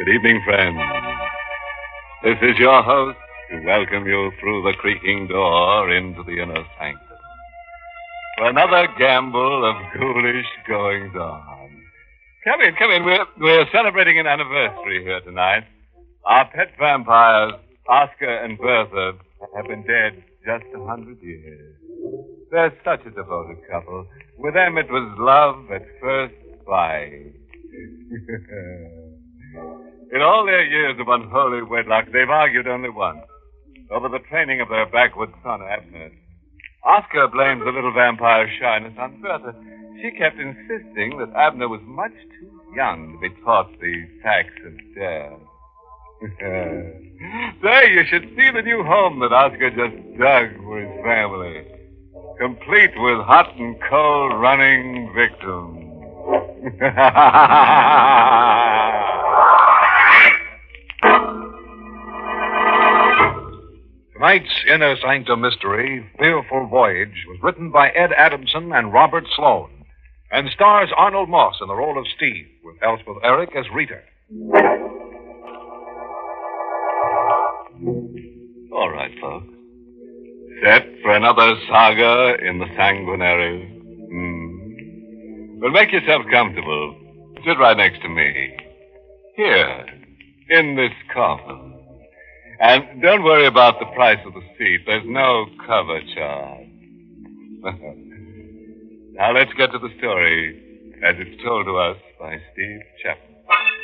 Good evening, friends. This is your host to welcome you through the creaking door into the inner sanctum for another gamble of ghoulish goings-on. Come in. We're celebrating an anniversary here tonight. Our pet vampires, Oscar and Bertha, have been dead just 100 years. They're such a devoted couple. With them, it was love at first sight. In all their years of unholy wedlock, they've argued only once, over the training of their backward son, Abner. Oscar blames the little vampire's shyness on Bertha. She kept insisting that Abner was much too young to be taught the facts of death. Say, you should see the new home that Oscar just dug for his family. Complete with hot and cold running victims. Tonight's Inner Sanctum Mystery, Fearful Voyage, was written by Ed Adamson and Robert Sloan, and stars Arnold Moss in the role of Steve, with Elspeth Eric as Rita. All right, folks. Set for another saga in the sanguinary. Well, make yourself comfortable. Sit right next to me. Here, in this coffin. And don't worry about the price of the seat. There's no cover charge. Now let's get to the story as it's told to us by Steve Chapman.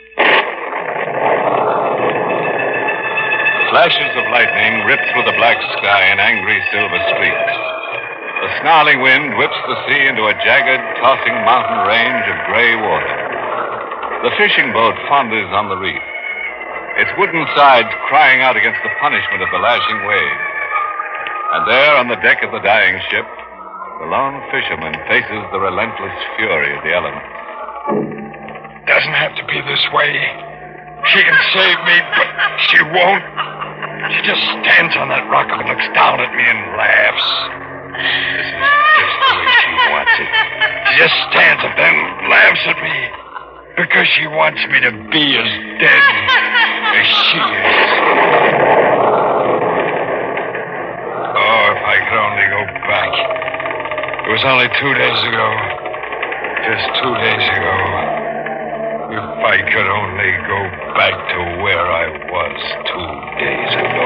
Flashes of lightning rip through the black sky in angry silver streaks. The snarling wind whips the sea into a jagged, tossing mountain range of gray water. The fishing boat founders on the reef, its wooden sides crying out against the punishment of the lashing waves. And there on the deck of the dying ship, the lone fisherman faces the relentless fury of the elements. Doesn't have to be this way. She can save me, but she won't. She just stands on that rock and looks down at me and laughs. This is just the way she wants it. She just stands up there and laughs at me because she wants me to be as dead as she is. Oh, if I could only go back. It was only 2 days ago. Just 2 days ago. If I could only go back to where I was 2 days ago.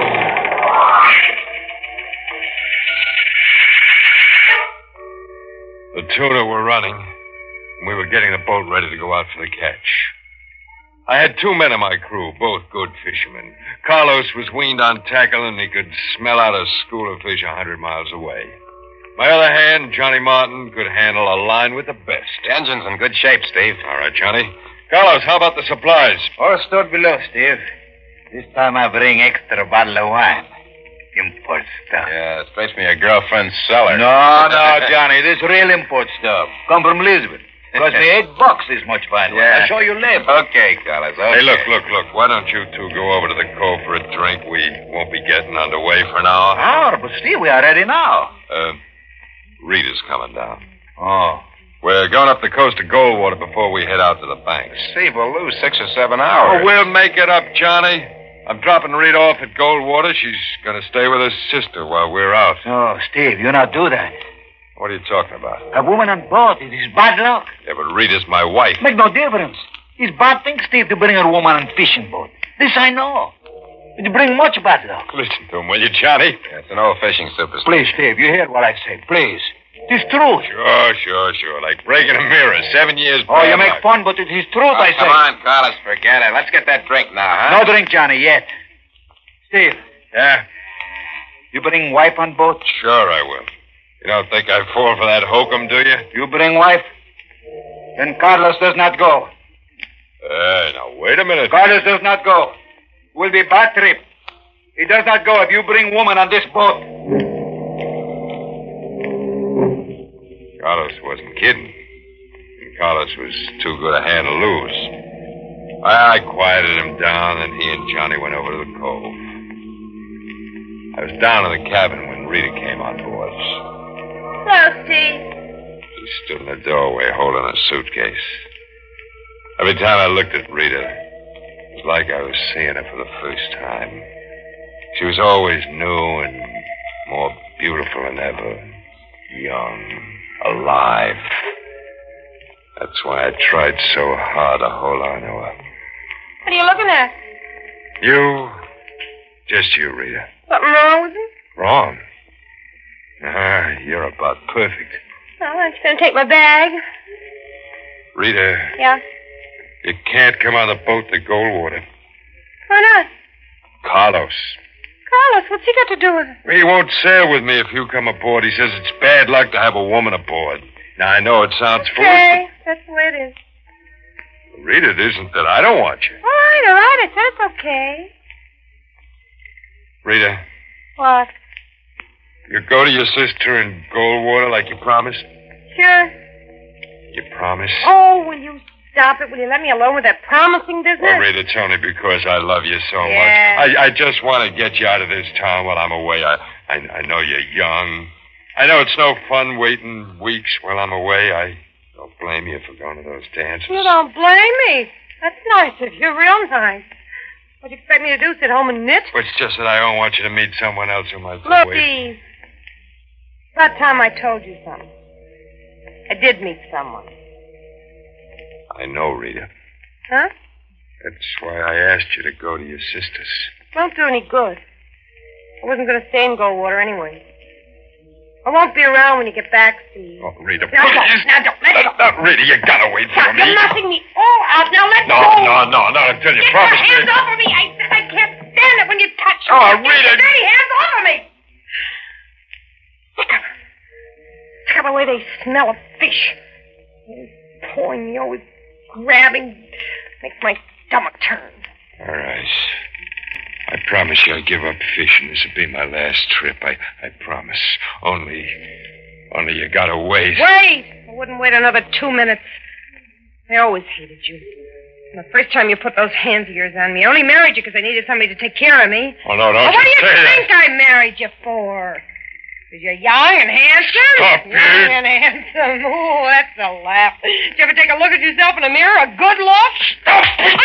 The tuna were running, and we were getting the boat ready to go out for the catch. I had 2 men in my crew, both good fishermen. Carlos was weaned on tackle, and he could smell out a school of fish 100 miles away. My other hand, Johnny Martin, could handle a line with the best. The engine's in good shape, Steve. All right, Johnny. Carlos, how about the supplies? All stored below, Steve. This time I bring extra bottle of wine. Import stuff. Yeah, straight from your girlfriend's cellar. No, Johnny. This real import stuff. Come from Lisbon. Cost me $8 this much fine wine. Yeah. I'll show you later. Okay, Carlos. Okay. Hey, look. Why don't you two go over to the cove for a drink? We won't be getting underway for an hour. Hour? But Steve, we are ready now. Rita's coming down. Oh. We're going up the coast to Goldwater before we head out to the banks. Steve, we'll lose 6 or 7 hours. Oh, we'll make it up, Johnny. I'm dropping Rita off at Goldwater. She's going to stay with her sister while we're out. Oh, Steve, you not do that. What are you talking about? A woman on board. It is bad luck. Yeah, but Rita's my wife. Make no difference. It's bad thing, Steve, to bring a woman on fishing boat. This I know. It bring much bad luck. Listen to him, will you, Johnny? Yeah, it's an old fishing superstition. Please, Steve, you hear what I say. Please. It is truth. Sure. Like breaking a mirror. 7 years Oh, you bad make luck. fun, but it is truth, I say. Come on, Carlos, forget it. Let's get that drink now, huh? No drink, Johnny, yet. Steve. Yeah? You bring wife on boat? Sure I will. You don't think I fall for that hokum, do you? You bring wife? Then Carlos does not go. Now, wait a minute. Carlos does not go. Will be bad trip. He does not go if you bring woman on this boat. Carlos wasn't kidding. And Carlos was too good a hand to lose. I quieted him down, and he and Johnny went over to the cove. I was down in the cabin when Rita came on board. Hello, Steve. She stood in the doorway holding a suitcase. Every time I looked at Rita, like I was seeing her for the first time. She was always new and more beautiful than ever. Young, alive. That's why I tried so hard to hold on to her. What are you looking at? You? Just you, Rita. Something wrong with me? Wrong? You're about perfect. Well, I'm just going to take my bag. Rita, Yeah? you can't come on the boat to Goldwater. Why not? Carlos. Carlos, what's he got to do with it? He won't sail with me if you come aboard. He says it's bad luck to have a woman aboard. Now, I know it sounds foolish, Okay, that's the way it is. but Rita, it isn't that I don't want you. All right, I said it's okay. Rita, What? you go to your sister in Goldwater like you promised? Sure. You promise? Oh, will you stop it? Will you let me alone with that promising business? Oh, Rita, it's only because I love you so Yeah. much. I just want to get you out of this town while I'm away. I know you're young. I know it's no fun waiting weeks while I'm away. I don't blame you for going to those dances. You don't blame me. That's nice of you, real nice. What do you expect me to do, sit home and knit? Well, it's just that I don't want you to meet someone else who might Look, wait. Eve. About time I told you something. I did meet someone. I know, Rita. Huh? That's why I asked you to go to your sister's. Won't do any good. I wasn't going to stay in Goldwater anyway. I won't be around when you get back, Steve. Oh, Rita, Now don't, please. now don't, let go. Now, Rita, you gotta wait for Stop, me. you're knocking me all out. Now let No, go. not until you Get promise your hands me. off of me. I said I can't stand it when you touch me. Oh, Get your Rita. dirty hands off of me. Look at the way they smell of fish. Always pulling me, always grabbing. Makes my stomach turn. All right. I promise you I'll give up fishing. This will be my last trip. I promise. Only you gotta wait. Wait! I wouldn't wait another 2 minutes. I always hated you. And the first time you put those hands of yours on me, I only married you because I needed somebody to take care of me. Oh, no, don't Well, what do you you say think that. I married you for? Because you're young and handsome? Stop it. Young and handsome. Oh, that's a laugh. Did you ever take a look at yourself in the mirror? A good look? Stop it.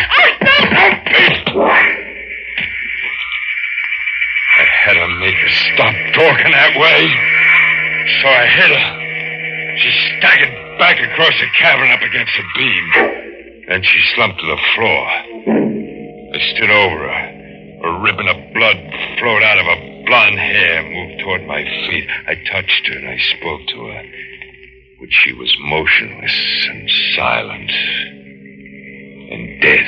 I had to make her stop talking that way. So I hit her. She staggered back across the cabin up against the beam. Then she slumped to the floor. I stood over her. A ribbon of blood flowed out of her blonde hair, moved toward my feet. I touched her and I spoke to her. But she was motionless and silent. And dead.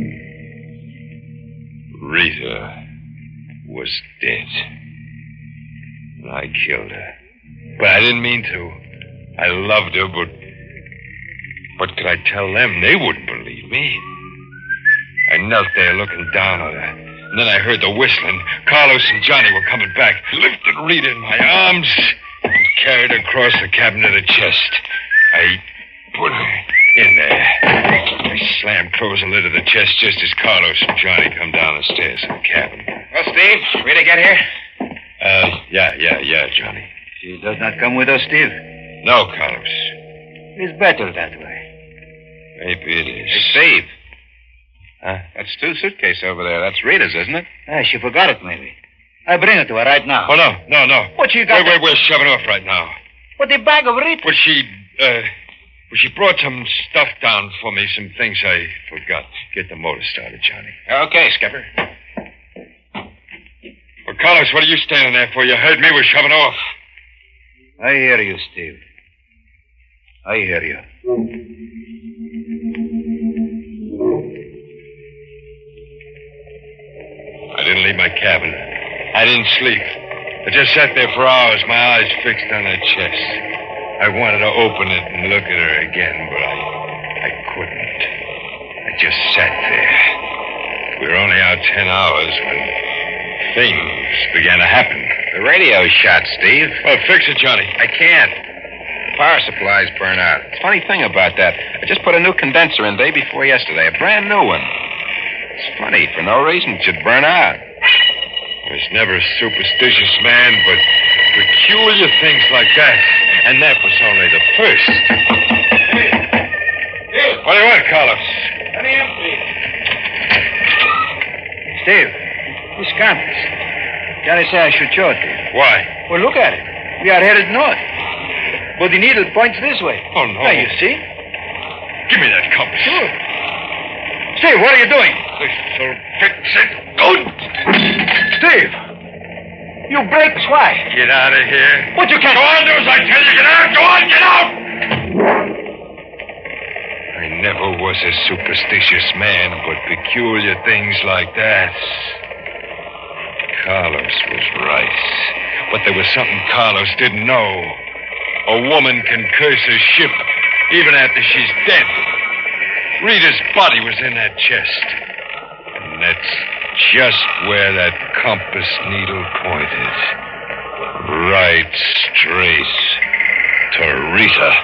Rita was dead. And I killed her. But I didn't mean to. I loved her, but what could I tell them? They wouldn't believe me. I knelt there looking down on her. And then I heard the whistling. Carlos and Johnny were coming back. Lifted Rita in my arms and carried her across the cabin to the chest. I put her in there. I slammed closed the lid of the chest just as Carlos and Johnny come down the stairs to the cabin. Well, Steve, Rita get here? Yeah, Johnny. She does not come with us, Steve. No, Carlos. It's better that way. Maybe it is. Hey, Steve. Huh? That's Stu's suitcase over there. That's Rita's, isn't it? She forgot it, maybe. I bring it to her right now. Oh, no. What you got? Wait, we're shoving off right now. What, the bag of Rita? Well, she brought some stuff down for me, some things I forgot. Get the motor started, Johnny. Okay, Skipper. Well, Carlos, what are you standing there for? You heard me. We're shoving off. I hear you, Steve. I hear you. I didn't leave my cabin. I didn't sleep. I just sat there for hours, my eyes fixed on that chest. I wanted to open it and look at her again, but I couldn't. I just sat there. We were only out 10 hours when things began to happen. The radio's shot, Steve. Well, fix it, Johnny. I can't. The power supply's burned out. Funny thing about that, I just put a new condenser in day before yesterday, a brand new one. It's funny, for no reason it should burn out. I was never a superstitious man, but peculiar things like that. And that was only the first. Hey. What do you want, Carlos? Let me empty. Steve, this compass. Johnny say I should show it to you. Why? Well, look at it. We are headed north. But the needle points this way. Oh, no. Now, you see? Give me that compass. Sure. Steve, what are you doing? This'll fix it good. Steve! You break why? Get out of here. But you can't. Go on, do as I tell you. Get out. Go on, get out. I never was a superstitious man, but peculiar things like that. Carlos was right. But there was something Carlos didn't know. A woman can curse a ship even after she's dead. Rita's body was in that chest. And that's just where that compass needle pointed. Right straight to Rita.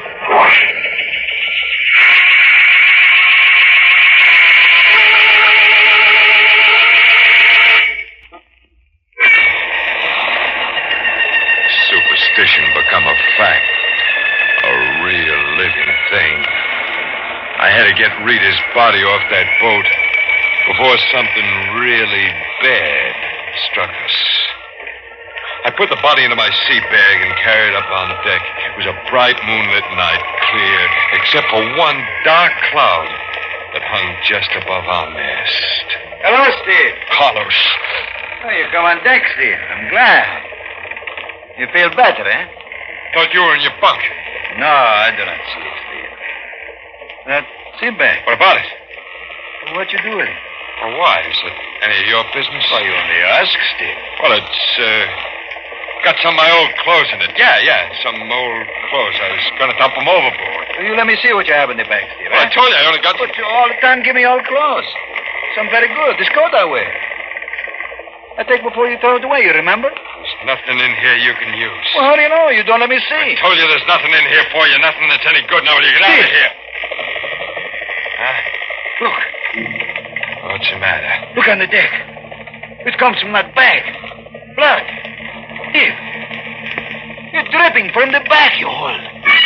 Superstition become a fact. A real living thing. I had to get Rita's body off that boat before something really bad struck us. I put the body into my sea bag and carried it up on deck. It was a bright moonlit night, clear, except for one dark cloud that hung just above our mast. Hello, Steve. Carlos. Oh, you come on deck, Steve. I'm glad. You feel better, eh? Thought you were in your bunk. No, I do not sleep, Steve. That sea bag. What about it? What you do with it? Well, why? Is it any of your business? Why, you only ask, Steve. Well, it's, got some of my old clothes in it. Yeah, some old clothes. I was going to dump them overboard. Will you let me see what you have in the bag, Steve? Well, I told you I only got... But you all the time give me old clothes. Some very good. This coat I wear. I take before you throw it away, you remember? There's nothing in here you can use. Well, how do you know? You don't let me see. I told you there's nothing in here for you, nothing that's any good. Now, will you get out of here? Huh? Look. What's the matter? Look on the deck. It comes from that bag. Blood. Steve. You're dripping from the back, you hold.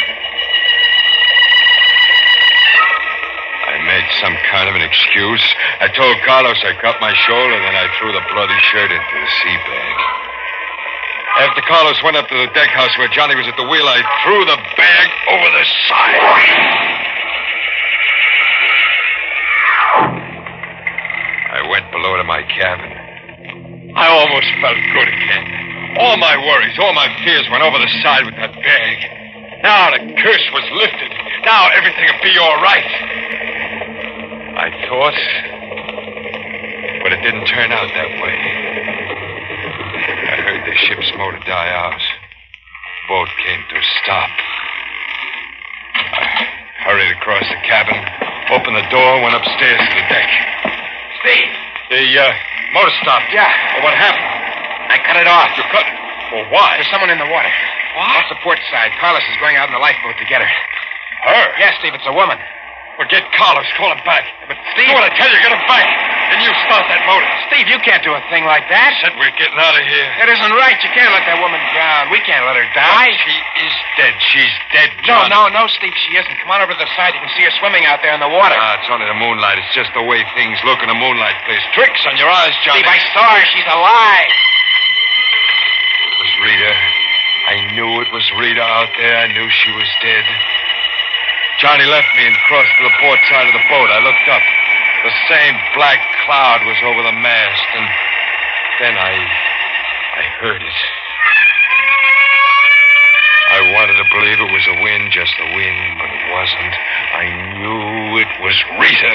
I made some kind of an excuse. I told Carlos I cut my shoulder, then I threw the bloody shirt into the sea bag. After Carlos went up to the deck house where Johnny was at the wheel, I threw the bag over the side. I went below to my cabin. I almost felt good again. All my worries, all my fears went over the side with that bag. Now the curse was lifted. Now everything would be all right. I thought, but it didn't turn out that way. I heard the ship's motor die out. Boat came to a stop. I hurried across the cabin, opened the door, went upstairs to the deck. Steve. The motor stopped. Yeah. Well, what happened? I cut it off. You cut it? Well, why? There's someone in the water. What? Off the port side. Carlos is going out in the lifeboat to get her. Her? Yes, Steve, it's a woman. Well, get Carlos. Call him back. But, Steve... Do what I tell you. Get him back. Then you start that motor. Steve, you can't do a thing like that. I said we're getting out of here. It isn't right. You can't let that woman drown. We can't let her die. She is dead. She's dead, No, John. Steve, she isn't. Come on over to the side. You can see her swimming out there in the water. It's only the moonlight. It's just the way things look in the moonlight. Plays tricks on your eyes, Johnny. Steve, I saw her. She's alive. It was Rita. I knew it was Rita out there. I knew she was dead. Johnny left me and crossed to the port side of the boat. I looked up. The same black cloud was over the mast, and then I heard it. I wanted to believe it was the wind, just the wind, but it wasn't. I knew it was Rita.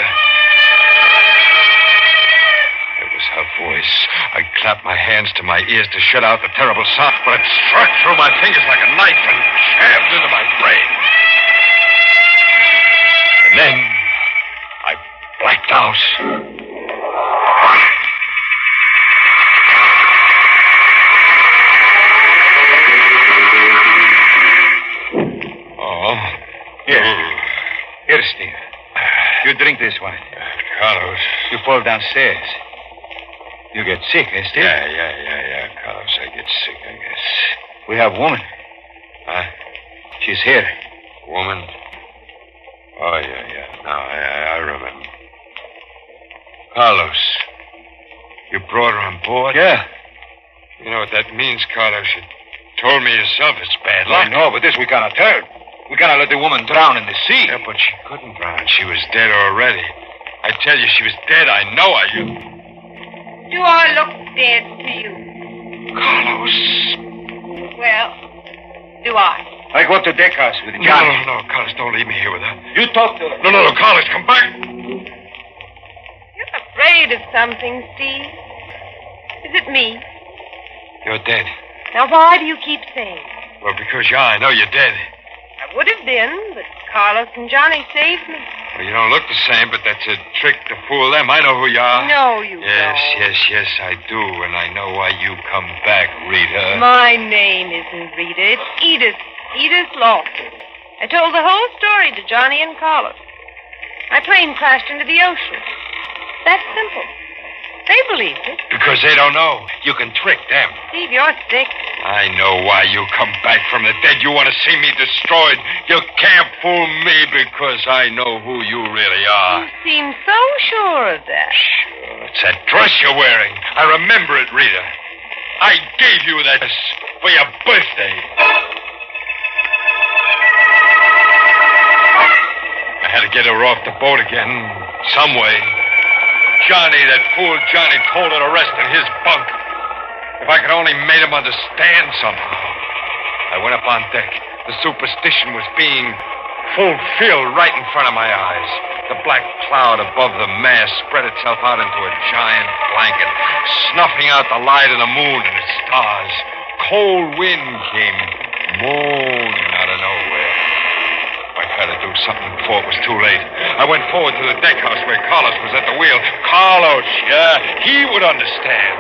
It was her voice. I clapped my hands to my ears to shut out the terrible sound, but it struck through my fingers like a knife and jabbed into my brain. And then I blacked out. Oh. Here, Steve. You drink this wine. Carlos. You fall downstairs. You get sick, eh, Steve? Yeah, Carlos. I get sick, I guess. We have a woman. Huh? She's here. Woman? Oh, yeah. Now, I remember. Carlos. You brought her on board? Yeah. You know what that means, Carlos. You told me yourself it's bad luck. I know, but this we cannot tell. We cannot let the woman drown in the sea. Yeah, but she couldn't drown. She was dead already. I tell you, she was dead. I know I you. Do I look dead to you? Carlos. Well, do I? I go up to deck house with No, Johnny. no, Carlos, don't leave me here with her. You talk to her. No, Carlos, come back. You're afraid of something, Steve. Is it me? You're dead. Now, why do you keep saying it? Well, because, I know you're dead. I would have been, but Carlos and Johnny saved me. Well, you don't look the same, but that's a trick to fool them. I know who you are. No, you Yes, don't. yes, I do, and I know why you come back, Rita. My name isn't Rita. It's Edith. Edith Lawson. I told the whole story to Johnny and Carlos. My plane crashed into the ocean. That's simple. They believed it. Because they don't know. You can trick them. Steve, you're sick. I know why you come back from the dead. You want to see me destroyed. You can't fool me because I know who you really are. You seem so sure of that. Sure, it's that dress you're wearing. I remember it, Rita. I gave you that dress for your birthday. I had to get her off the boat again, some way. Johnny, that fool Johnny, told her to rest in his bunk. If I could only made him understand somehow. I went up on deck. The superstition was being fulfilled right in front of my eyes. The black cloud above the mast spread itself out into a giant blanket, snuffing out the light of the moon and its stars. Cold wind came moaning out of nowhere. I had to do something before it was too late. I went forward to the deck house where Carlos was at the wheel. Carlos, yeah, he would understand.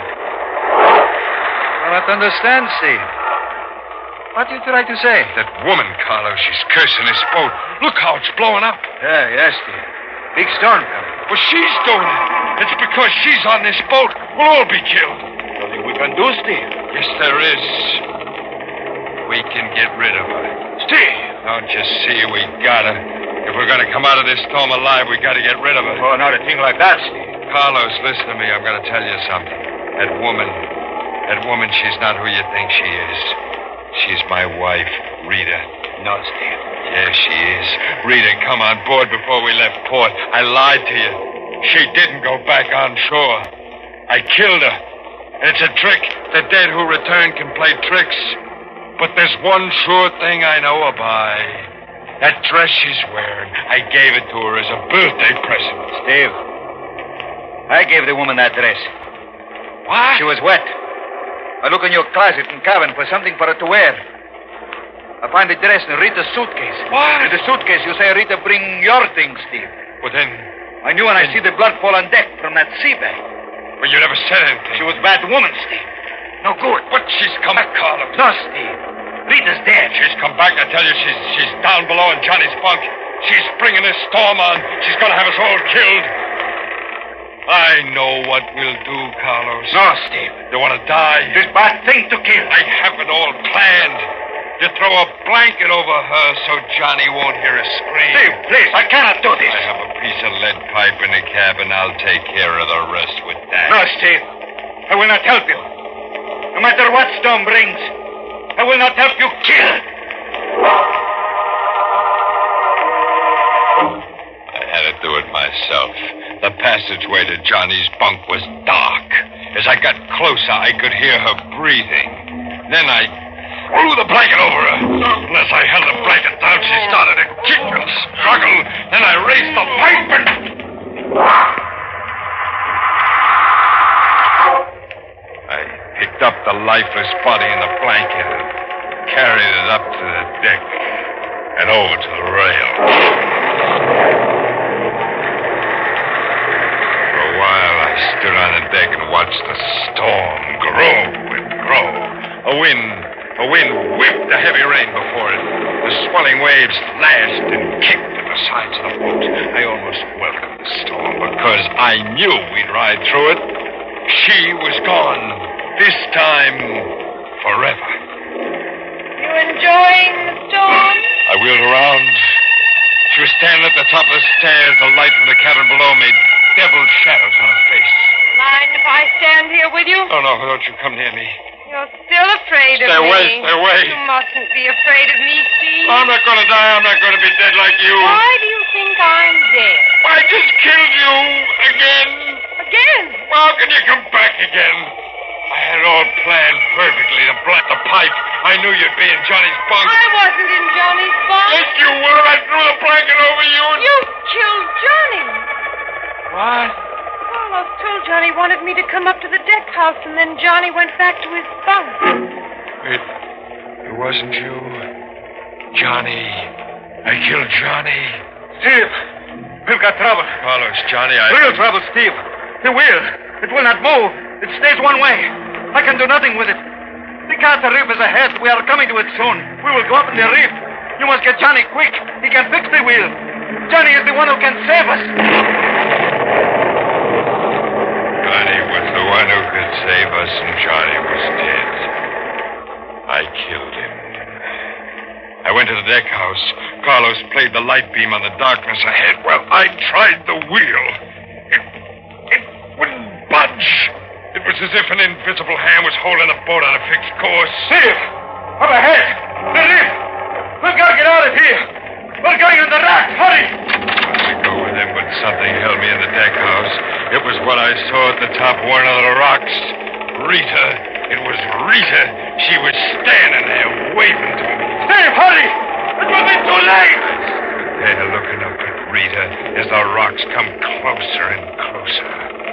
I don't understand, Steve. What do you try to say? That woman, Carlos, she's cursing this boat. Look how it's blowing up. Yes, Steve. Big storm coming. Well, she's doing it. It's because she's on this boat. We'll all be killed. Nothing we can do, Steve. Yes, there is. We can get rid of her. Steve! Don't you see we gotta? If we're gonna come out of this storm alive, we gotta get rid of her. Oh, not a thing like that, Steve. Carlos, listen to me. I'm gonna tell you something. That woman, she's not who you think she is. She's my wife, Rita. No, Steve. Yes, she is. Rita, come on board before we left port. I lied to you. She didn't go back on shore. I killed her. And it's a trick. The dead who return can play tricks. But there's one sure thing I know her by. That dress she's wearing, I gave it to her as a birthday present. Steve, I gave the woman that dress. What? She was wet. I look in your closet and cabin for something for her to wear. I find the dress in Rita's suitcase. What? In the suitcase, you say, Rita, bring your things, Steve. Well, then... I knew when I see the blood fall on deck from that sea bag. Well, you never said anything. She was a bad woman, Steve. No good. But she's come back, Carlos. No, Steve. Rita's dead. She's come back. I tell you, she's down below in Johnny's bunk. She's bringing this storm on. She's going to have us all killed. I know what we'll do, Carlos. No, Steve. You want to die? This bad thing to kill. I have it all planned. You throw a blanket over her so Johnny won't hear us scream. Steve, please, I cannot do this. I have a piece of lead pipe in the cabin. I'll take care of the rest with that. No, Steve. I will not help you. No matter what storm brings, I will not help you kill. I had to do it myself. The passageway to Johnny's bunk was dark. As I got closer, I could hear her breathing. Then I threw the blanket over her. As I held the blanket down, she started to kick and struggle. Then I raised the pipe and... I picked up the lifeless body in the blanket and carried it up to the deck and over to the rail. For a while, I stood on the deck and watched the storm grow and grow. A wind whipped the heavy rain before it. The swelling waves lashed and kicked at the sides of the boat. I almost welcomed the storm because I knew we'd ride through it. She was gone. This time, forever. You enjoying the storm? I wheeled around. She was standing at the top of the stairs. The light from the cabin below made devil shadows on her face. Mind if I stand here with you? Oh, no, don't you come near me. You're still afraid of Stay me. away, stay away. You mustn't be afraid of me, Steve. I'm not going to die. I'm not going to be dead like you. Why do you think I'm dead? I just killed you again. Again? How can you come back again? I had it all planned perfectly. The pipe. I knew you'd be in Johnny's bunk. I wasn't in Johnny's bunk. Yes, you were. I threw the blanket over you. You killed Johnny. What? Carlos told Johnny wanted me to come up to the deck house, and then Johnny went back to his bunk. It wasn't you. Johnny. I killed Johnny. Steve, we've got trouble. Carlos, Johnny, Real trouble, Steve. The wheel. It will not move. It stays one way. I can do nothing with it. The Carter Reef is ahead. We are coming to it soon. We will go up in the reef. You must get Johnny quick. He can fix the wheel. Johnny is the one who can save us. Johnny was the one who could save us, and Johnny was dead. I killed him. I went to the deck house. Carlos played the light beam on the darkness ahead. Well, I tried the wheel. It wouldn't budge. It was as if an invisible hand was holding the boat on a fixed course. Steve, up ahead. The reef. We've got to get out of here. We're going on the raft. Hurry. I go with him, but something held me in the deck house. It was what I saw at the top of one of the rocks. Rita. It was Rita. She was standing there waving to me. Steve, hurry. It will be too late. There, looking up at Rita as the rocks come closer and closer.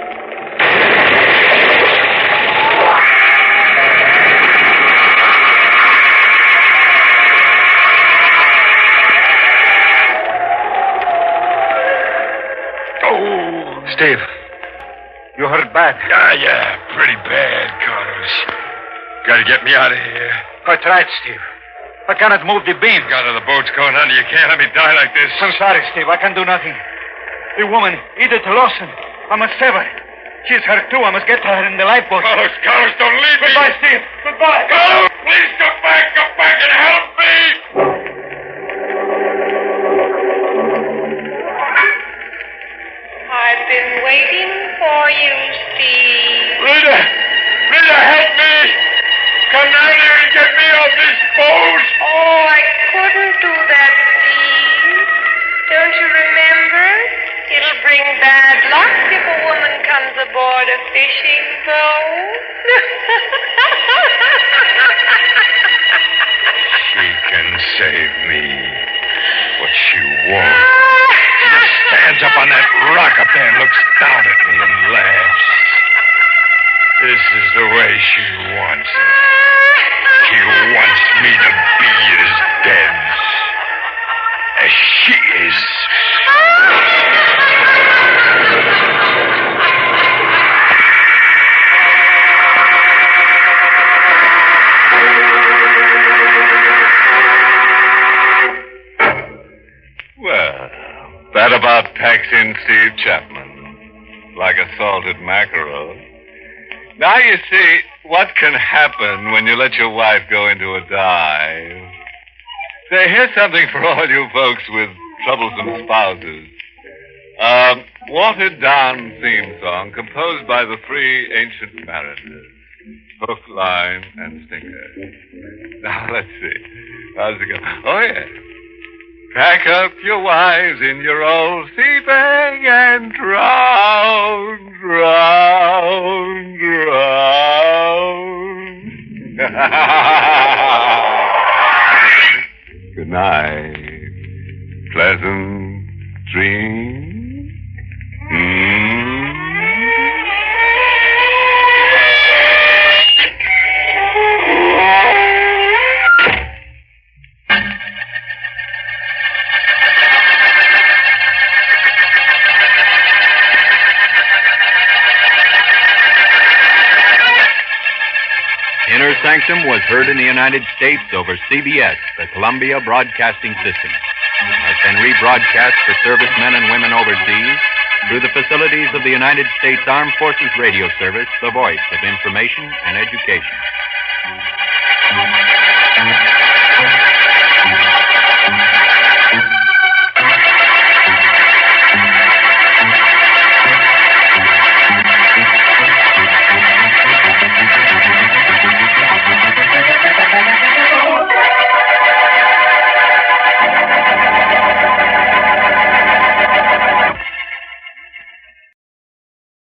Steve, you hurt bad. Yeah, pretty bad, Carlos. Gotta get me out of here. Quite right, Steve. I cannot move the beam. Got the boat's going under. You can't let me die like this. I'm sorry, Steve. I can do nothing. The woman, Edith Lawson. I must save her. She's hurt, too. I must get her in the lifeboat. Carlos, don't leave me. Goodbye, Steve. Goodbye. Carlos, please come back and help me. I've been waiting for you, Steve. Rita, help me. Come down here and get me off this boat. Oh, I couldn't do that, Steve. Don't you remember? It'll bring bad luck if a woman comes aboard a fishing boat. She can save me, but she won't. She just stands up on that rock up there and looks down at me and laughs. This is the way she wants it. She wants me to be as dead as she is. Well, that about packs in Steve Chapman, like a salted mackerel. Now you see what can happen when you let your wife go into a dive. Say, here's something for all you folks with troublesome spouses. Watered Down theme song composed by the three ancient mariners. Hook, line, and sinker. Now, let's see. How's it go? Oh, yeah. Pack up your wives in your old sea bag and drown, drown, drown. Good night. Pleasant dreams. Inner Sanctum was heard in the United States over CBS, the Columbia Broadcasting System. Has been rebroadcast for servicemen and women overseas through the facilities of the United States Armed Forces Radio Service, the voice of information and education.